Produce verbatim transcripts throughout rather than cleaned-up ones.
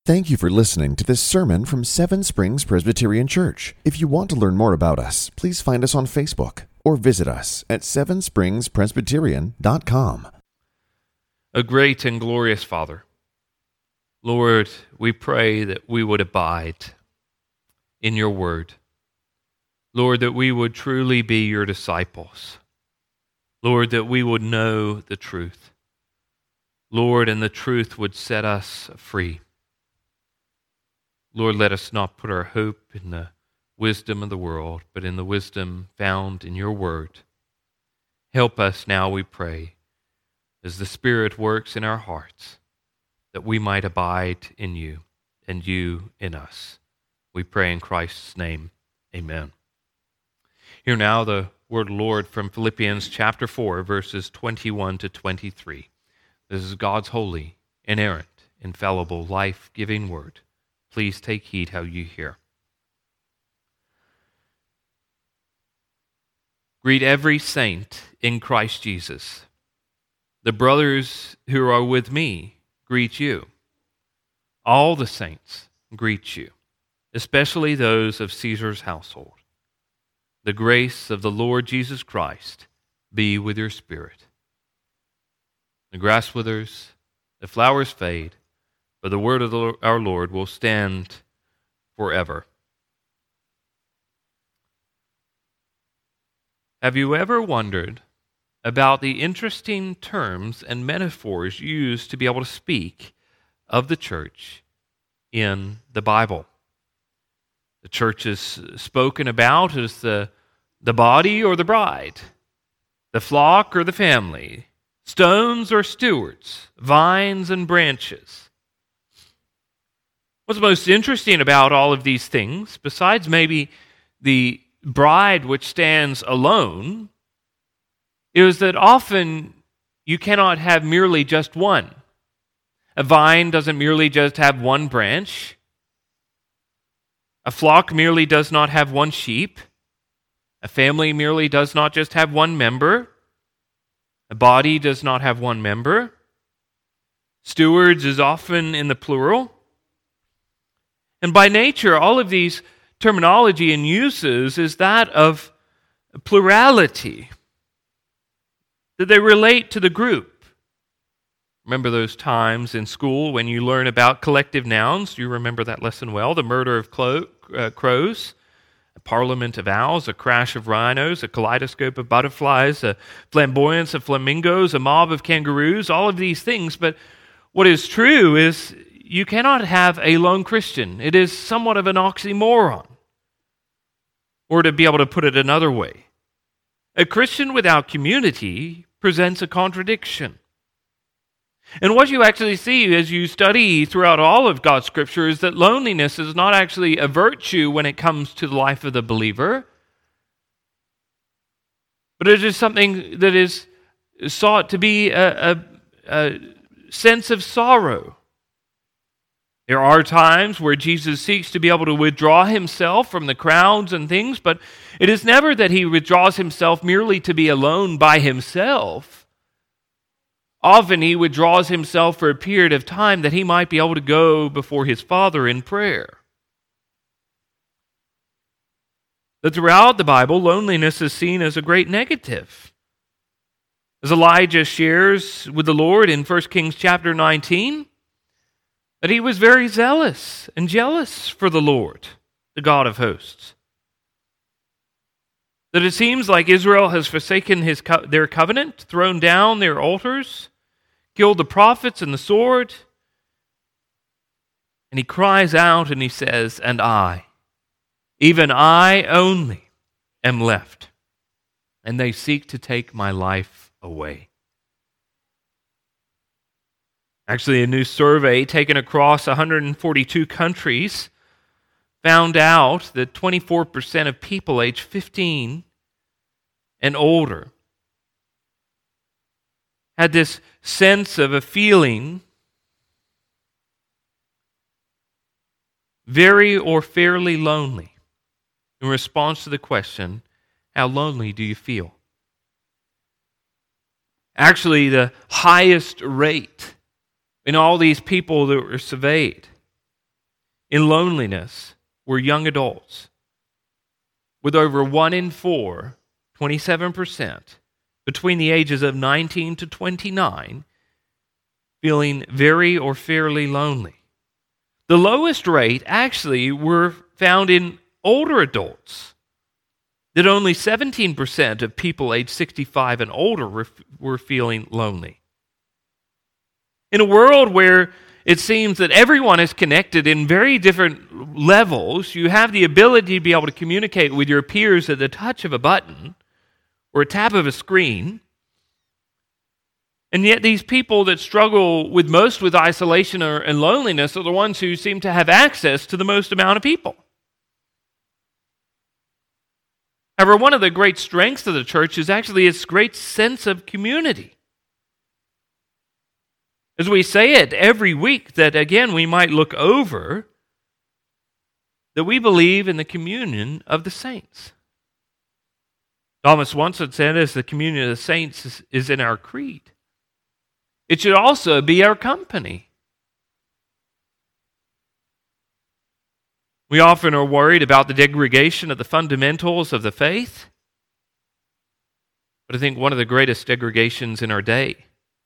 Thank you for listening to this sermon from Seven Springs Presbyterian Church. If you want to learn more about us, please find us on Facebook or visit us at seven springs presbyterian dot com. A great and glorious Father, Lord, we pray that we would abide in your word. Lord, that we would truly be your disciples. Lord, that we would know the truth. Lord, and the truth would set us free. Lord, let us not put our hope in the wisdom of the world, but in the wisdom found in your word. Help us now, we pray, as the Spirit works in our hearts, that we might abide in you and you in us. We pray in Christ's name. Amen. Hear now the word of the Lord from Philippians chapter four, verses twenty-one to twenty-three. This is God's holy, inerrant, infallible, life-giving word. Please take heed how you hear. Greet every saint in Christ Jesus. The brothers who are with me greet you. All the saints greet you, especially those of Caesar's household. The grace of the Lord Jesus Christ be with your spirit. The grass withers, the flowers fade, but the word of the, our Lord will stand forever. Have you ever wondered about the interesting terms and metaphors used to be able to speak of the church in the Bible? The church is spoken about as the, the body or the bride, the flock or the family, stones or stewards, vines and branches. What's most interesting about all of these things, besides maybe the bride which stands alone, is that often you cannot have merely just one. A vine doesn't merely just have one branch. A flock merely does not have one sheep. A family merely does not just have one member. A body does not have one member. Stewards is often in the plural. And by nature, all of these terminology and uses is that of plurality, that they relate to the group. Remember those times in school when you learn about collective nouns? You remember that lesson well. The murder of clo- uh, crows, a parliament of owls, a crash of rhinos, a kaleidoscope of butterflies, a flamboyance of flamingos, a mob of kangaroos, all of these things. But what is true is you cannot have a lone Christian. It is somewhat of an oxymoron. Or to be able to put it another way, a Christian without community presents a contradiction. And what you actually see as you study throughout all of God's Scripture is that loneliness is not actually a virtue when it comes to the life of the believer, but it is something that is sought to be a, a, a sense of sorrow. There are times where Jesus seeks to be able to withdraw himself from the crowds and things, but it is never that he withdraws himself merely to be alone by himself. Often he withdraws himself for a period of time that he might be able to go before his Father in prayer. But throughout the Bible, loneliness is seen as a great negative. As Elijah shares with the Lord in First Kings chapter nineteen, that he was very zealous and jealous for the Lord, the God of hosts. That it seems like Israel has forsaken his co- their covenant, thrown down their altars, killed the prophets and the sword. And he cries out and he says, "And I, even I only, am left, and they seek to take my life away." Actually, a new survey taken across one hundred forty-two countries found out that twenty-four percent of people aged fifteen and older had this sense of a feeling very or fairly lonely in response to the question, how lonely do you feel? Actually, the highest rate in all these people that were surveyed in loneliness were young adults, with over one in four, twenty-seven percent, between the ages of nineteen to twenty-nine, feeling very or fairly lonely. The lowest rate actually were found in older adults, that only seventeen percent of people aged sixty-five and older were, were feeling lonely. In a world where it seems that everyone is connected in very different levels, you have the ability to be able to communicate with your peers at the touch of a button or a tap of a screen. And yet these people that struggle with most with isolation or, and loneliness are the ones who seem to have access to the most amount of people. However, one of the great strengths of the church is actually its great sense of community. As we say it every week, that again we might look over, that we believe in the communion of the saints. Thomas once had said, as the communion of the saints is, is in our creed, it should also be our company. We often are worried about the degradation of the fundamentals of the faith, but I think one of the greatest degradations in our day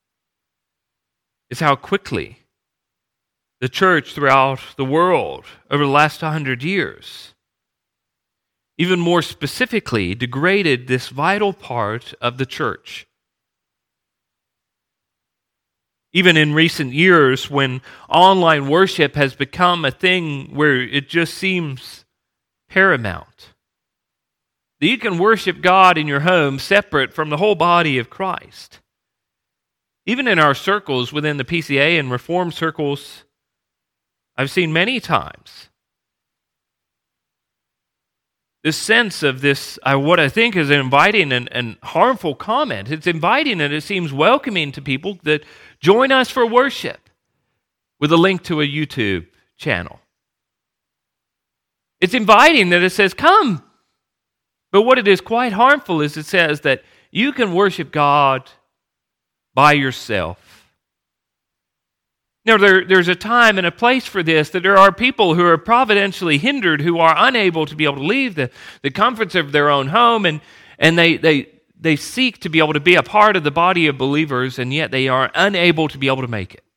is how quickly the church throughout the world over the last hundred years, even more specifically, degraded this vital part of the church. Even in recent years, when online worship has become a thing where it just seems paramount, that you can worship God in your home separate from the whole body of Christ. Even in our circles within the P C A and Reformed circles, I've seen many times this sense of this, uh, what I think is an inviting and, and harmful comment. It's inviting and it seems welcoming to people that join us for worship with a link to a YouTube channel. It's inviting that it says, come. But what it is quite harmful is it says that you can worship God by yourself. Now, there, there's a time and a place for this, that there are people who are providentially hindered, who are unable to be able to leave the, the comforts of their own home, and, and they, they, they seek to be able to be a part of the body of believers, and yet they are unable to be able to make it.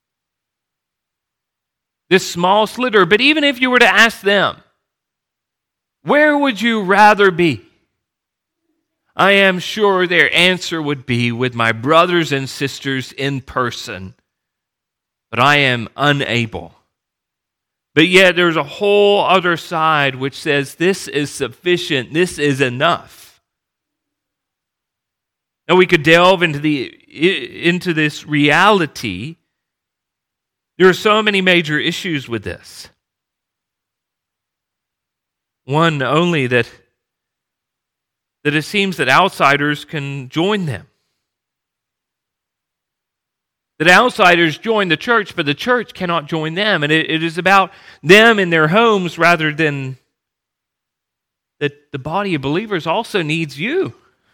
This small sliver, but even if you were to ask them, where would you rather be? I am sure their answer would be with my brothers and sisters in person. But I am unable. But yet there's a whole other side which says this is sufficient, this is enough. Now we could delve into the into this reality. There are so many major issues with this. One only that that it seems that outsiders can join them. That outsiders join the church, but the church cannot join them. And it, it is about them in their homes rather than that the body of believers also needs you.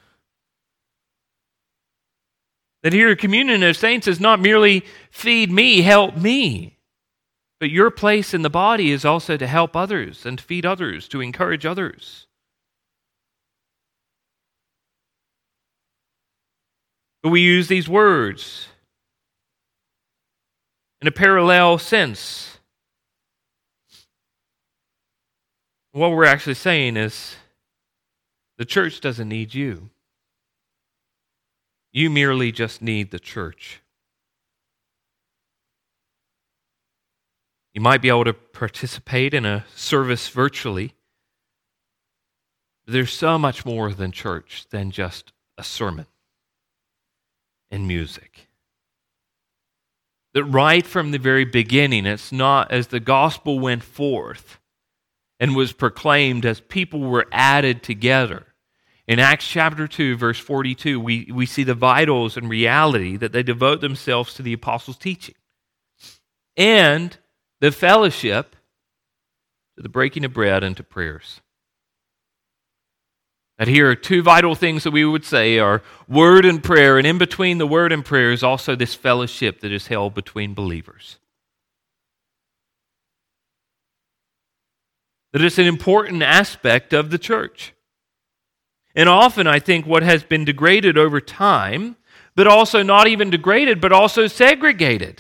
That here, communion of saints is not merely feed me, help me. But your place in the body is also to help others and to feed others, to encourage others. But we use these words in a parallel sense. What we're actually saying is the church doesn't need you. You merely just need the church. You might be able to participate in a service virtually. But there's so much more than church than just a sermon and music. That right from the very beginning, it's not as the gospel went forth and was proclaimed, as people were added together. In Acts chapter two, verse forty-two, we, we see the vitals and reality that they devote themselves to the apostles' teaching. And the fellowship, to the breaking of bread and to prayers. That here are two vital things that we would say are word and prayer, and in between the word and prayer is also this fellowship that is held between believers. that it's an important aspect of the church. And often I think what has been degraded over time, but also not even degraded, but also segregated.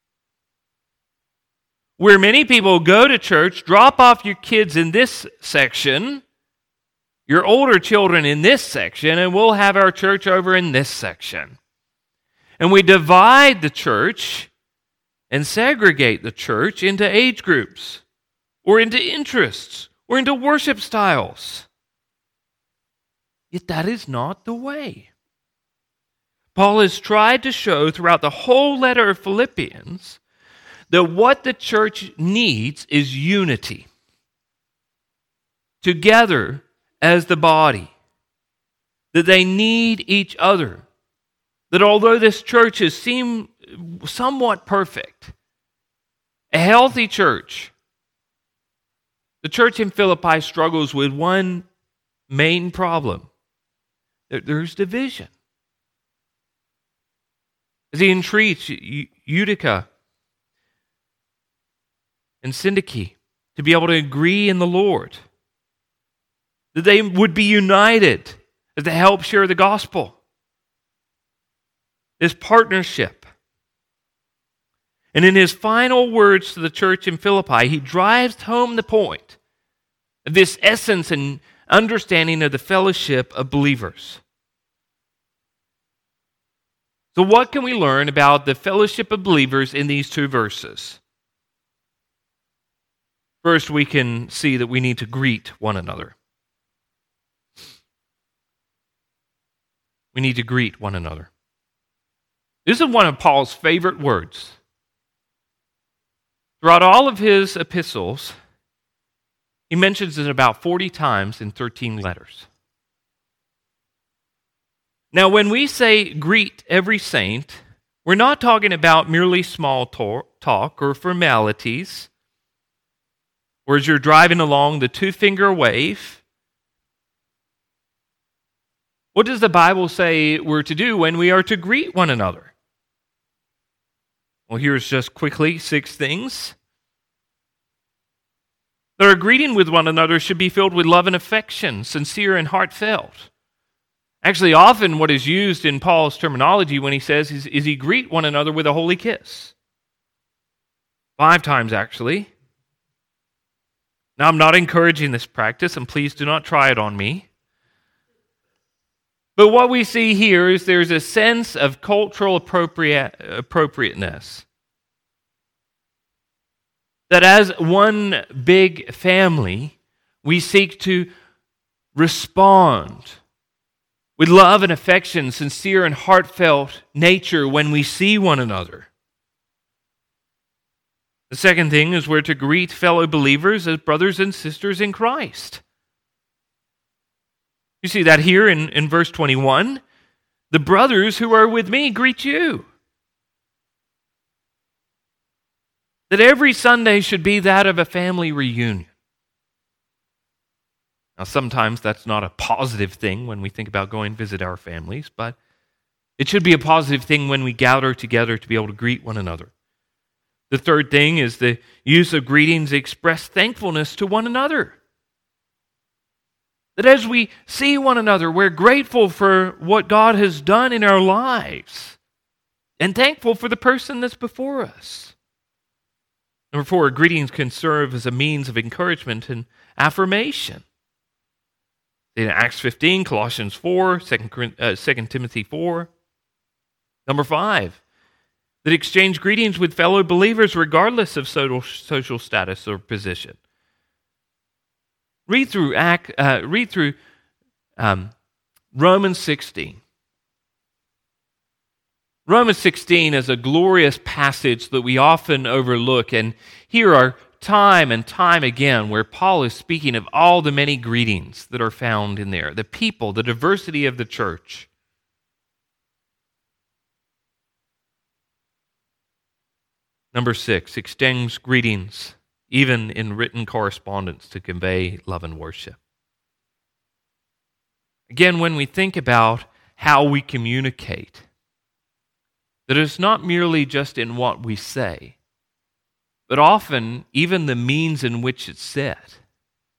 Where many people go to church, drop off your kids in this section, your older children in this section, and we'll have our church over in this section. And we divide the church and segregate the church into age groups, or into interests, or into worship styles. Yet that is not the way. Paul has tried to show throughout the whole letter of Philippians that what the church needs is unity. Together as the body. That they need each other. That although this church has seemed somewhat perfect, a healthy church, the church in Philippi struggles with one main problem. There's division. As he entreats Euodia and Syntyche to be able to agree in the Lord, that they would be united as they help share the gospel. This partnership. And in his final words to the church in Philippi, he drives home the point of this essence and understanding of the fellowship of believers. So what can we learn about the fellowship of believers in these two verses? First, we can see that we need to greet one another. We need to greet one another. This is one of Paul's favorite words. Throughout all of his epistles, he mentions it about forty times in thirteen letters. Now, when we say greet every saint, we're not talking about merely small talk or formalities, or as you're driving along the two-finger wave. What does the Bible say we're to do when we are to greet one another? Well, here's just quickly six things. That our greeting with one another should be filled with love and affection, sincere and heartfelt. Actually, often what is used in Paul's terminology when he says is, is he greet one another with a holy kiss. Five times, actually. Now, I'm not encouraging this practice, and please do not try it on me. But what we see here is there's a sense of cultural appropriate, appropriateness. That as one big family, we seek to respond with love and affection, sincere and heartfelt nature when we see one another. The second thing is we're to greet fellow believers as brothers and sisters in Christ. You see that here in, in verse twenty-one. The brothers who are with me greet you. That every Sunday should be that of a family reunion. Now, sometimes that's not a positive thing when we think about going to visit our families, but it should be a positive thing when we gather together to be able to greet one another. The third thing is the use of greetings express thankfulness to one another. That as we see one another, we're grateful for what God has done in our lives and thankful for the person that's before us. Number four, greetings can serve as a means of encouragement and affirmation. In Acts fifteen, Colossians four, Second Timothy four. Number five, that exchange greetings with fellow believers regardless of social status or position. Read through Act, uh, read through um, Romans sixteen. Romans sixteen is a glorious passage that we often overlook, and here are time and time again where Paul is speaking of all the many greetings that are found in there, the people, the diversity of the church. Number six, exchange greetings, even in written correspondence, to convey love and worship. Again, when we think about how we communicate, that it's not merely just in what we say, but often even the means in which it's said.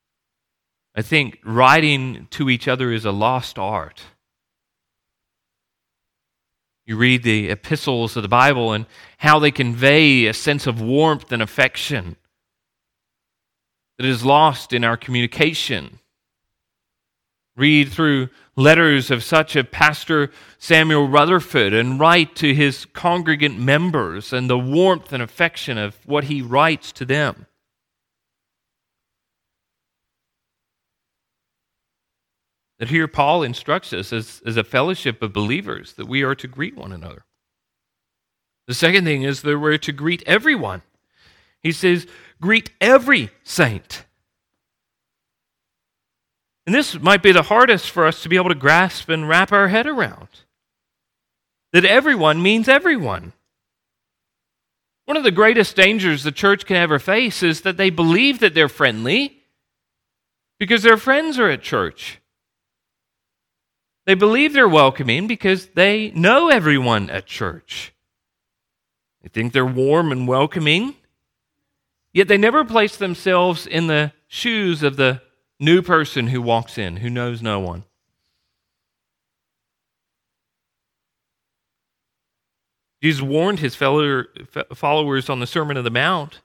I think writing to each other is a lost art. You read the epistles of the Bible and how they convey a sense of warmth and affection that is lost in our communication. Read through letters of such a Pastor Samuel Rutherford and write to his congregant members and the warmth and affection of what he writes to them. That here Paul instructs us as, as a fellowship of believers that we are to greet one another. The second thing is that we're to greet everyone. He says, greet every saint. And this might be the hardest for us to be able to grasp and wrap our head around. That everyone means everyone. One of the greatest dangers the church can ever face is that they believe that they're friendly because their friends are at church. They believe they're welcoming because they know everyone at church. They think they're warm and welcoming, yet they never place themselves in the shoes of the new person who walks in, who knows no one. Jesus warned his fellow followers on the Sermon on the Mount.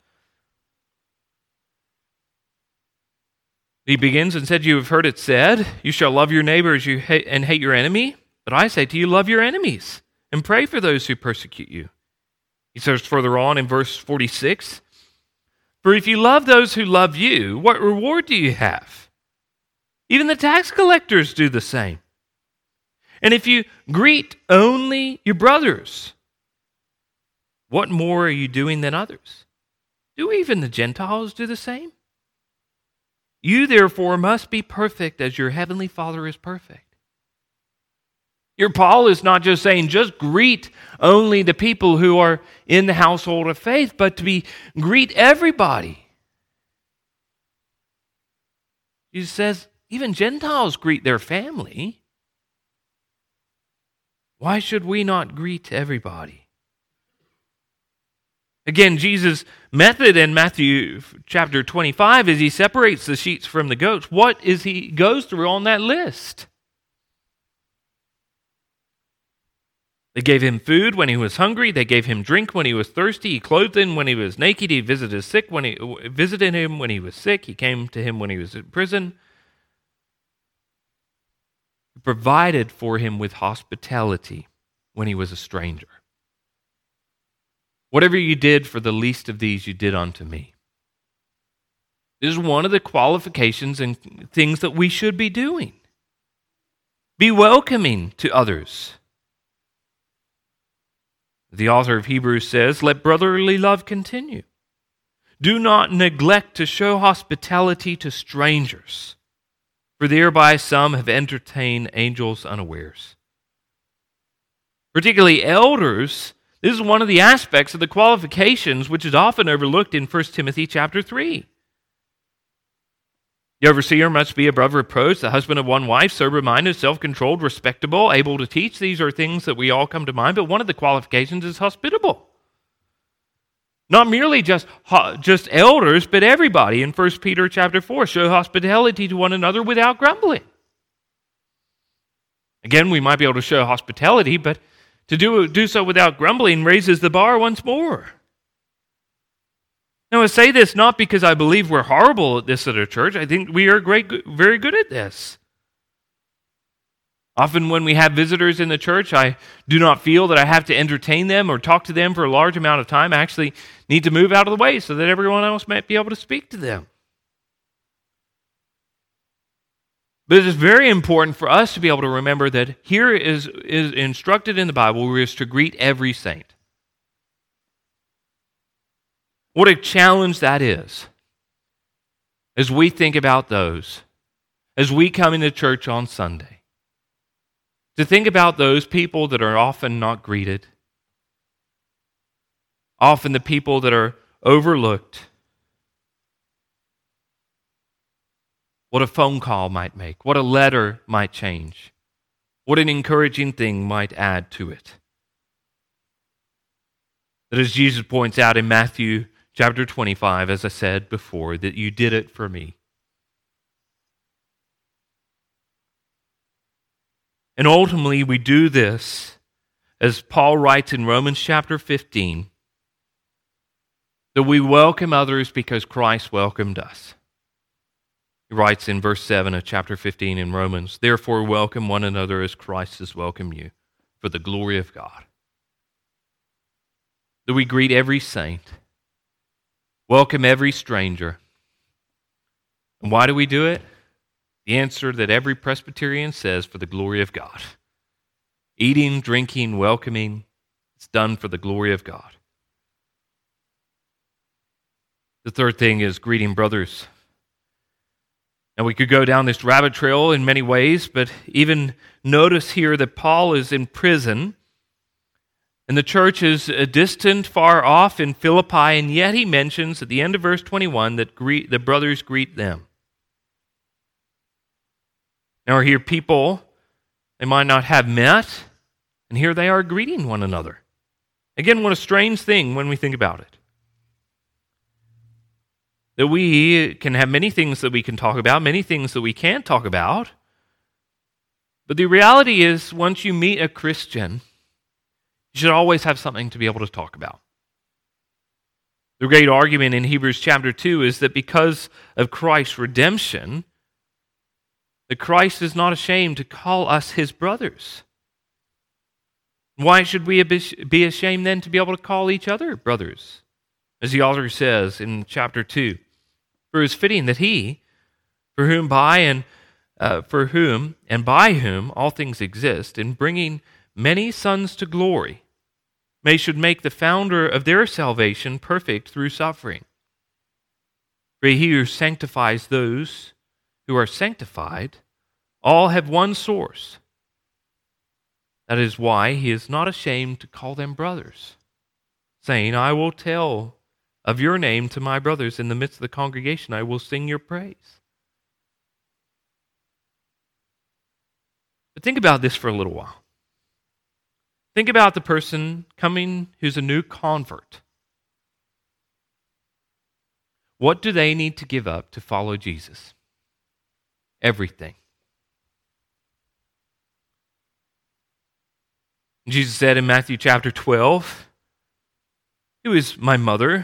He begins and said, "You have heard it said, you shall love your neighbor as you hate, and hate your enemy. But I say to you, love your enemies and pray for those who persecute you." He says further on in verse forty-six, "For if you love those who love you, what reward do you have? Even the tax collectors do the same. And if you greet only your brothers, what more are you doing than others? Do even the Gentiles do the same? You therefore must be perfect as your heavenly Father is perfect." Here Paul is not just saying just greet only the people who are in the household of faith, but to be greet everybody. Jesus says even Gentiles greet their family. Why should we not greet everybody? Again, Jesus' method in Matthew chapter twenty-five is he separates the sheep from the goats. What is he goes through on that list? They gave him food when he was hungry. They gave him drink when he was thirsty. He clothed him when he was naked. He visited sick when he visited him when he was sick. He came to him when he was in prison. He provided for him with hospitality when he was a stranger. Whatever you did for the least of these, you did unto me. This is one of the qualifications and things that we should be doing. Be welcoming to others. The author of Hebrews says, "Let brotherly love continue. Do not neglect to show hospitality to strangers, for thereby some have entertained angels unawares." Particularly elders, this is one of the aspects of the qualifications which is often overlooked in First Timothy chapter three. The overseer must be above reproach, the husband of one wife, sober-minded, self-controlled, respectable, able to teach. These are things that we all come to mind, but one of the qualifications is hospitable. Not merely just, just elders, but everybody in First Peter chapter four. Show hospitality to one another without grumbling. Again, we might be able to show hospitality, but to do, do so without grumbling raises the bar once more. Now, I say this not because I believe we're horrible at this at our church. I think we are great, very good at this. Often when we have visitors in the church, I do not feel that I have to entertain them or talk to them for a large amount of time. I actually need to move out of the way so that everyone else might be able to speak to them. But it is very important for us to be able to remember that here is, is instructed in the Bible, we are to greet every saint. What a challenge that is as we think about those, as we come into church on Sunday. To think about those people that are often not greeted, often the people that are overlooked. What a phone call might make, what a letter might change, what an encouraging thing might add to it. That as Jesus points out in Matthew chapter twenty-five, as I said before, that you did it for me. And ultimately, we do this, as Paul writes in Romans chapter fifteen, that we welcome others because Christ welcomed us. He writes in verse seven of chapter fifteen in Romans, "Therefore welcome one another as Christ has welcomed you, for the glory of God." That we greet every saint, welcome every stranger. And why do we do it? The answer that every Presbyterian says, for the glory of God. Eating, drinking, welcoming, it's done for the glory of God. The third thing is greeting brothers. Now we could go down this rabbit trail in many ways, but even notice here that Paul is in prison, and the church is distant, far off in Philippi, and yet he mentions at the end of verse twenty-one that greet, the brothers greet them. Now here people, they might not have met, and here they are greeting one another. Again, what a strange thing when we think about it. That we can have many things that we can talk about, many things that we can't talk about. But the reality is, once you meet a Christian, you should always have something to be able to talk about. The great argument in Hebrews chapter two is that because of Christ's redemption, that Christ is not ashamed to call us his brothers. Why should we be ashamed then to be able to call each other brothers? As the author says in chapter two, "For it is fitting that he, for whom by and uh, for whom and by whom all things exist, in bringing many sons to glory, may should make the founder of their salvation perfect through suffering. For he who sanctifies those who are sanctified, all have one source. That is why he is not ashamed to call them brothers, saying, I will tell of your name to my brothers in the midst of the congregation. I will sing your praise." But think about this for a little while. Think about the person coming who's a new convert. What do they need to give up to follow Jesus? Everything. Jesus said in Matthew chapter twelve, "Who is my mother?"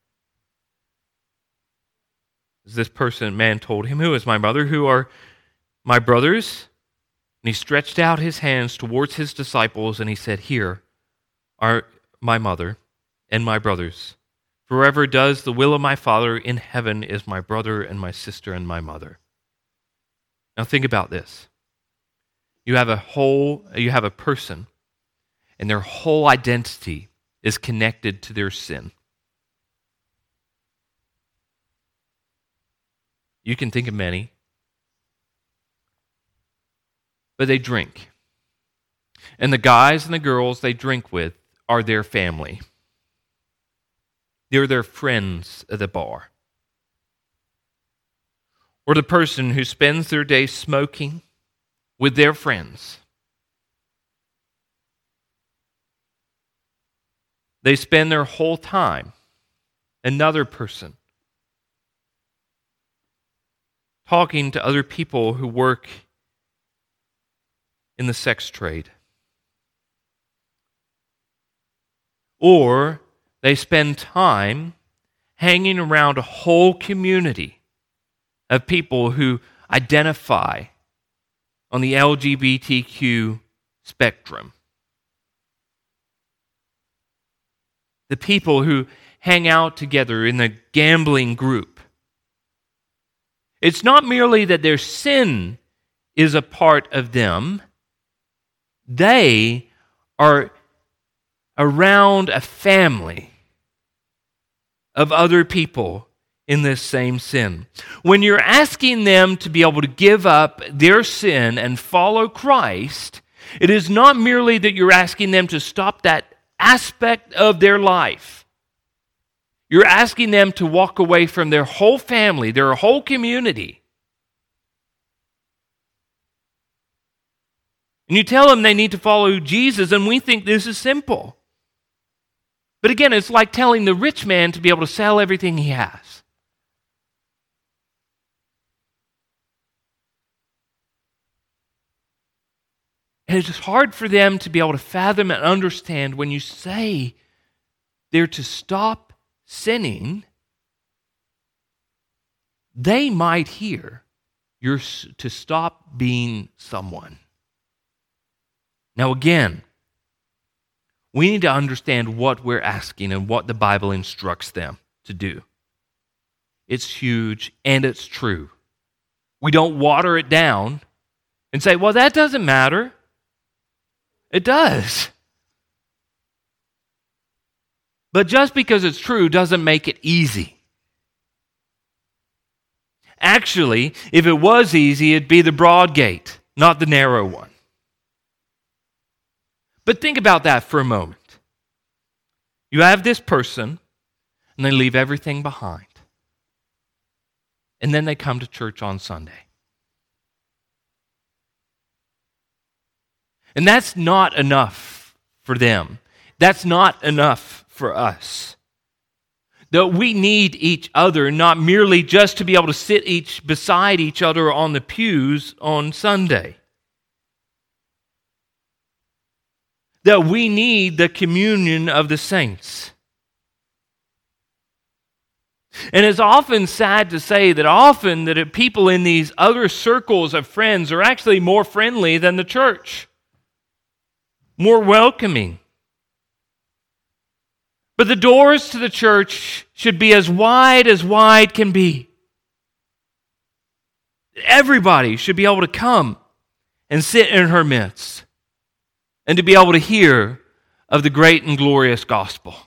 As this person, man told him, "Who is my mother? Who are my brothers?" And he stretched out his hands towards his disciples, and he said, "Here are my mother and my brothers. For whoever does the will of my Father in heaven is my brother and my sister and my mother." Now think about this. You have a whole, you have a person, and their whole identity is connected to their sin. You can think of many. But they drink. And the guys and the girls they drink with are their family. They're their friends at the bar. Or the person who spends their day smoking with their friends. They spend their whole time, another person, talking to other people who work in the sex trade. Or they spend time hanging around a whole community of people who identify on the L G B T Q spectrum. The people who hang out together in the gambling group. It's not merely that their sin is a part of them. They are around a family of other people in this same sin. When you're asking them to be able to give up their sin and follow Christ, it is not merely that you're asking them to stop that aspect of their life. You're asking them to walk away from their whole family, their whole community. And you tell them they need to follow Jesus, and we think this is simple. But again, it's like telling the rich man to be able to sell everything he has. And it's hard for them to be able to fathom and understand when you say they're to stop sinning, they might hear you're to stop being someone. Now again, we need to understand what we're asking and what the Bible instructs them to do. It's huge and it's true. We don't water it down and say, well, that doesn't matter. It does. But just because it's true doesn't make it easy. Actually, if it was easy, it'd be the broad gate, not the narrow one. But think about that for a moment. You have this person, and they leave everything behind. And then they come to church on Sunday. And that's not enough for them. That's not enough for us. That we need each other, not merely just to be able to sit each beside each other on the pews on Sunday. That we need the communion of the saints. And it's often sad to say that often that people in these other circles of friends are actually more friendly than the church. More welcoming. But the doors to the church should be as wide as wide can be. Everybody should be able to come and sit in her midst and to be able to hear of the great and glorious gospel.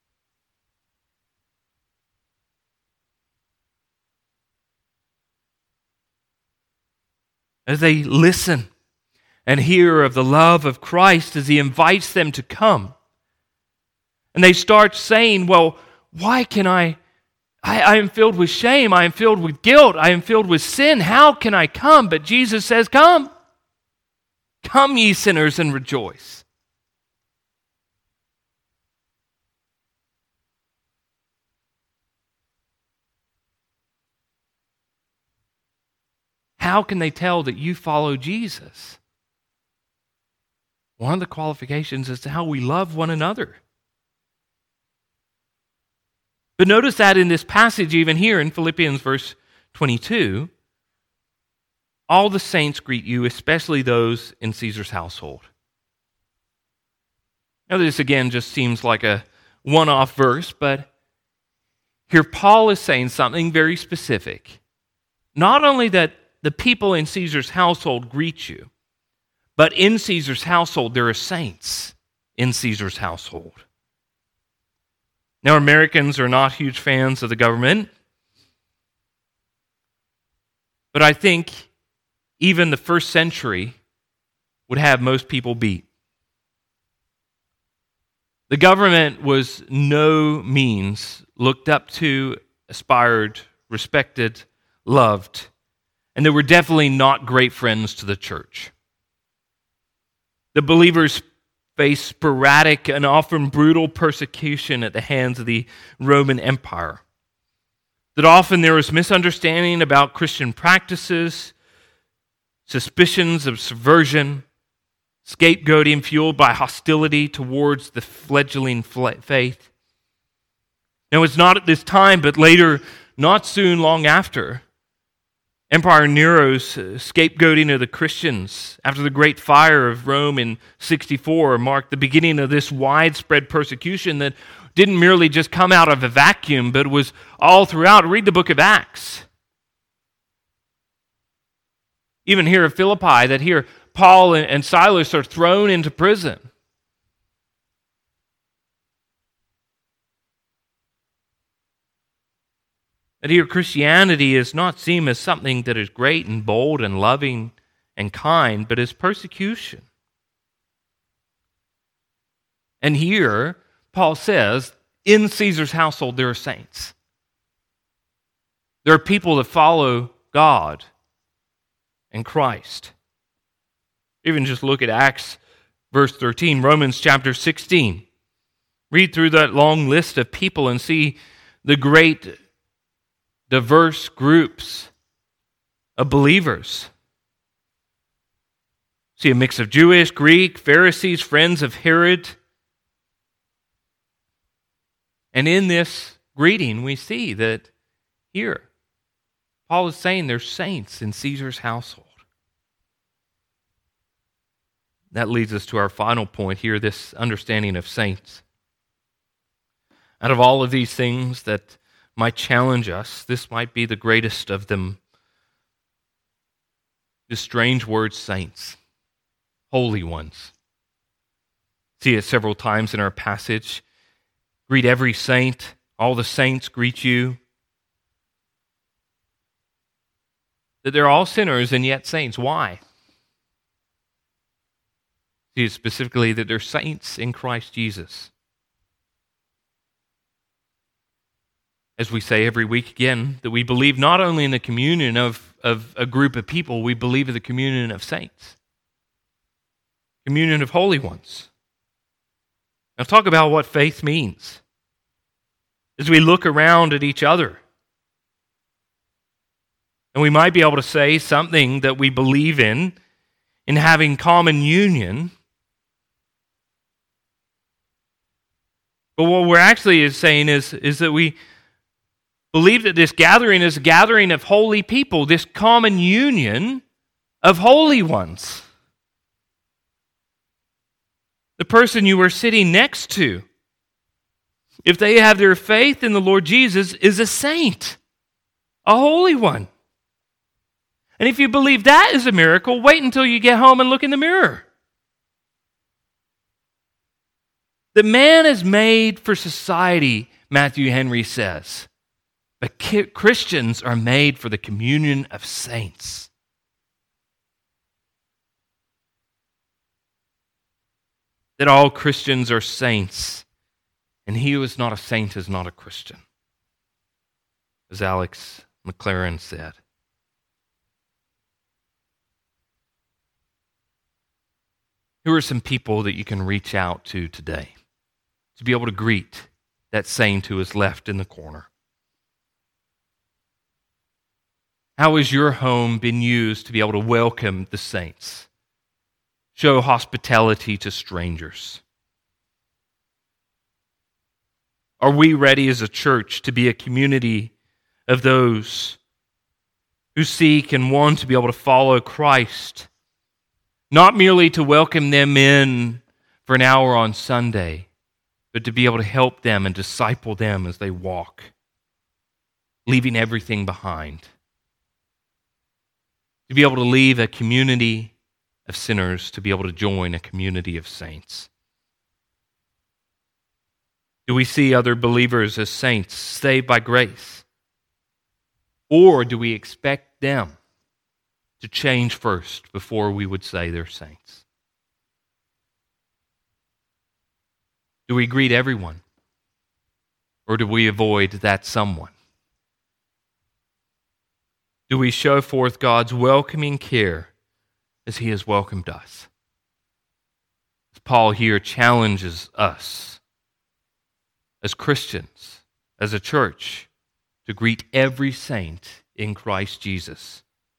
As they listen and hear of the love of Christ as He invites them to come. And they start saying, well, why can I, I, I am filled with shame, I am filled with guilt, I am filled with sin, how can I come? But Jesus says, come. Come, ye sinners, and rejoice. How can they tell that you follow Jesus? One of the qualifications is how we love one another. But notice that in this passage, even here in Philippians verse twenty-two, all the saints greet you, especially those in Caesar's household. Now this again just seems like a one-off verse, but here Paul is saying something very specific. Not only that the people in Caesar's household greet you, but in Caesar's household, there are saints in Caesar's household. Now, Americans are not huge fans of the government, but I think even the first century would have most people beat. The government was no means looked up to, aspired, respected, loved, and they were definitely not great friends to the church. The believers faced sporadic and often brutal persecution at the hands of the Roman Empire. That often there was misunderstanding about Christian practices, suspicions of subversion, scapegoating fueled by hostility towards the fledgling faith. Now it's not at this time, but later, not soon, long after, Emperor Nero's scapegoating of the Christians after the Great Fire of Rome in sixty-four marked the beginning of this widespread persecution that didn't merely just come out of a vacuum, but was all throughout. Read the book of Acts. Even here at Philippi, that here Paul and Silas are thrown into prison. That here Christianity is not seen as something that is great and bold and loving and kind, but as persecution. And here, Paul says, in Caesar's household there are saints. There are people that follow God and Christ. Even just look at Acts verse thirteen, Romans chapter sixteen. Read through that long list of people and see the great diverse groups of believers. See a mix of Jewish, Greek, Pharisees, friends of Herod. And in this greeting, we see that here, Paul is saying there's saints in Caesar's household. That leads us to our final point here, this understanding of saints. Out of all of these things that might challenge us, this might be the greatest of them. The strange word saints, holy ones. See it several times in our passage. Greet every saint, all the saints greet you. That they're all sinners and yet saints. Why? See specifically that they're saints in Christ Jesus. As we say every week again, that we believe not only in the communion of, of a group of people, we believe in the communion of saints. Communion of holy ones. Now talk about what faith means. As we look around at each other, and we might be able to say something that we believe in, in having common union. But what we're actually is saying is, is that we believe that this gathering is a gathering of holy people, this common union of holy ones. The person you are sitting next to, if they have their faith in the Lord Jesus, is a saint, a holy one. And if you believe that is a miracle, wait until you get home and look in the mirror. The man is made for society, Matthew Henry says. But Christians are made for the communion of saints. That all Christians are saints, and he who is not a saint is not a Christian, as Alex McLaren said. Who are some people that you can reach out to today to be able to greet that saint who is left in the corner? How has your home been used to be able to welcome the saints? Show hospitality to strangers. Are we ready as a church to be a community of those who seek and want to be able to follow Christ? Not merely to welcome them in for an hour on Sunday, but to be able to help them and disciple them as they walk, leaving everything behind. To be able to leave a community of sinners to be able to join a community of saints. Do we see other believers as saints saved by grace? Or do we expect them to change first before we would say they're saints? Do we greet everyone? Or do we avoid that someone? Do we show forth God's welcoming care as he has welcomed us? As Paul here challenges us as Christians, as a church, to greet every saint in Christ Jesus.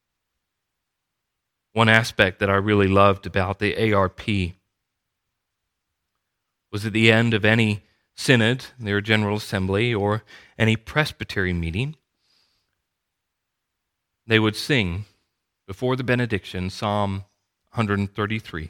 One aspect that I really loved about the A R P was at the end of any synod, their General Assembly, or any presbytery meeting, they would sing before the benediction Psalm one thirty-three.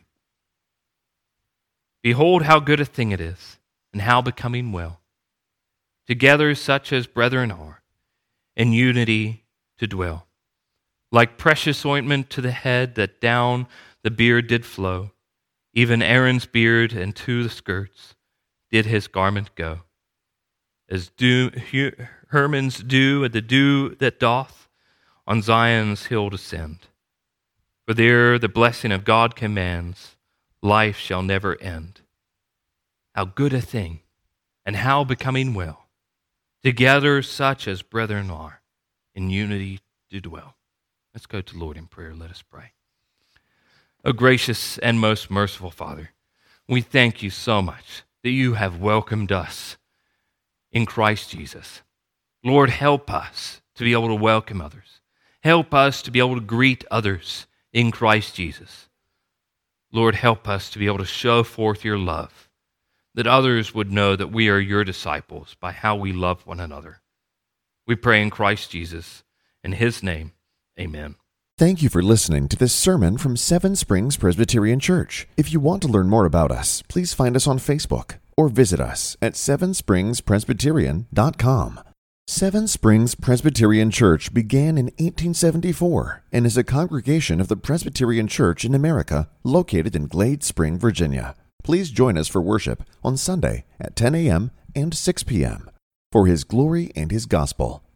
Behold how good a thing it is, and how becoming well, together such as brethren are, in unity to dwell. Like precious ointment to the head that down the beard did flow, even Aaron's beard and to the skirts did his garment go. As dew, Hermon's dew and the dew that doth on Zion's hill descend. For there the blessing of God commands, life shall never end. How good a thing, and how becoming well, together such as brethren are, in unity to dwell. Let's go to Lord in prayer. Let us pray. O gracious and most merciful Father, we thank you so much that you have welcomed us in Christ Jesus. Lord, help us to be able to welcome others. Help us to be able to greet others in Christ Jesus. Lord, help us to be able to show forth your love, that others would know that we are your disciples by how we love one another. We pray in Christ Jesus. In his name, amen. Thank you for listening to this sermon from Seven Springs Presbyterian Church. If you want to learn more about us, please find us on Facebook or visit us at seven springs presbyterian dot com. Seven Springs Presbyterian Church began in eighteen seventy-four and is a congregation of the Presbyterian Church in America located in Glade Spring, Virginia. Please join us for worship on Sunday at ten a.m. and six p.m. for His glory and His gospel.